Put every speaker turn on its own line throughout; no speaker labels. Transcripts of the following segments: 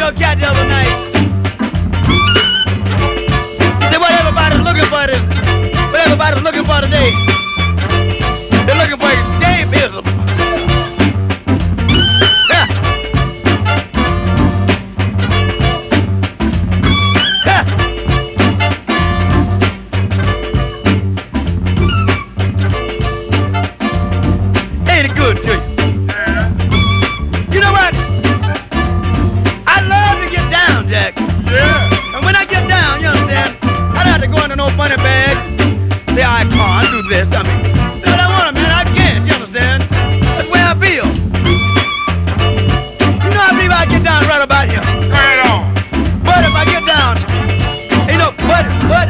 a cat the other night. He said, what everybody's looking for today. They're looking for escapism. Yeah. Yeah. Ain't it good to you? You know what? I love to get down, Jack.
Yeah.
And when I get down, you understand, I don't have to go into no funny bag. Say I can't do this. I mean, say what I want, man. I can't. You understand? That's the way I feel. You know, I believe I get down right about here.
Right on.
But if I get down, you know, Bud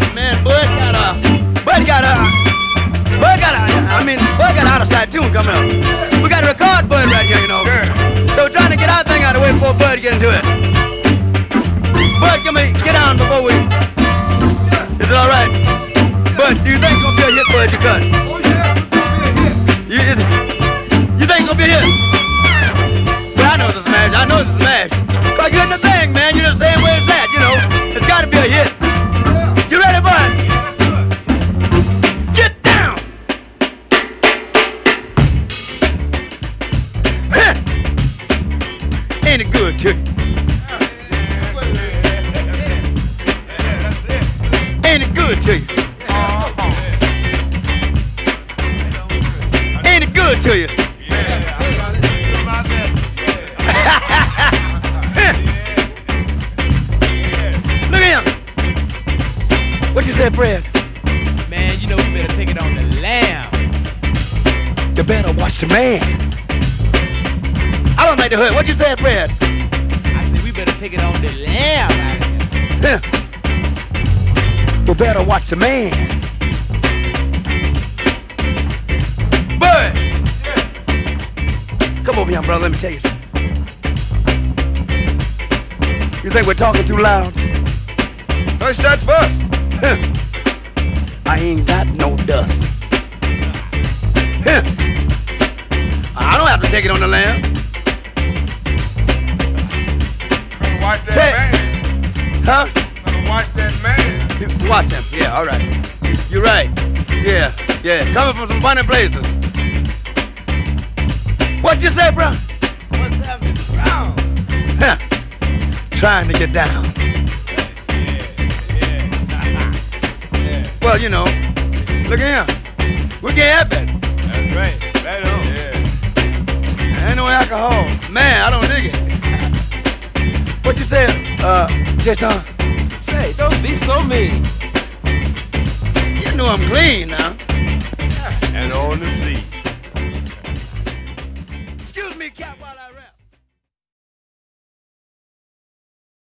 got out of sight tune coming up. We got to record Bud right here, you know.
Yeah.
So we're trying to get our thing out of the way before Bud get into it. Bud, come here, get down before we. Is it all right? Bud, do you think it's gonna be a hit, Bud? You cut.
Oh, yes, it's gonna be a hit.
You think it's gonna be a hit? Well, I know it's a smash. I know it's a smash. Cause you're in the thing, man. You're the same way as that, you know. It's gotta be a hit. You ready, Bud? Get down! Ain't it good to you? Ain't it good to you? Ain't it good to you? Look at him. What you said, Fred?
Man, you know we better take it on the lamb.
You better watch the man. I don't like the hood. What you said, Fred?
I said we better take it on the lamb out of here.
You better watch the man. Bud! Come over here, brother. Let me tell you something. You think we're talking too loud?
Hush that fuss.
I ain't got no dust. I don't have to take it on the lamb.
Better watch that
Say-
man.
Huh?
Better watch that man.
Watch him. Yeah, all right. You're right. Yeah. Coming from some funny places. What you say, bro?
What's happening? Brown.
Huh. Trying to get down. Well, you know, look at him. We can't have that.
That's right. Right on. Yeah.
Ain't no alcohol. Man, I don't dig it. What you say, Jason?
Say, don't be so mean.
You know I'm clean now.
And on the sea.
Excuse me, Cap, while I rap.